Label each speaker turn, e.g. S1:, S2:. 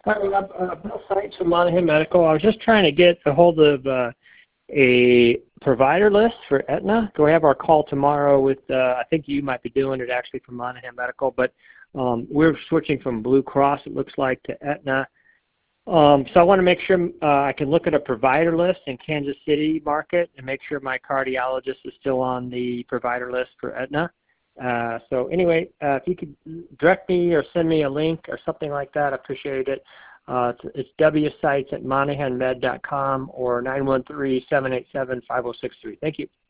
S1: Hi, Rob. Bill Sites from Monahan Medical. I was just trying to get a hold of a provider list for Aetna. Do we have our call tomorrow with, I think you might be doing it actually from Monahan Medical, but we're switching from Blue Cross, it looks like, to Aetna. So I want to make sure I can look at a provider list in Kansas City market and make sure my cardiologist is still on the provider list for Aetna. So anyway, if you could direct me or send me a link or something like that, I appreciate it. It's wsites@monahanmed.com or 913-787-5063. Thank you.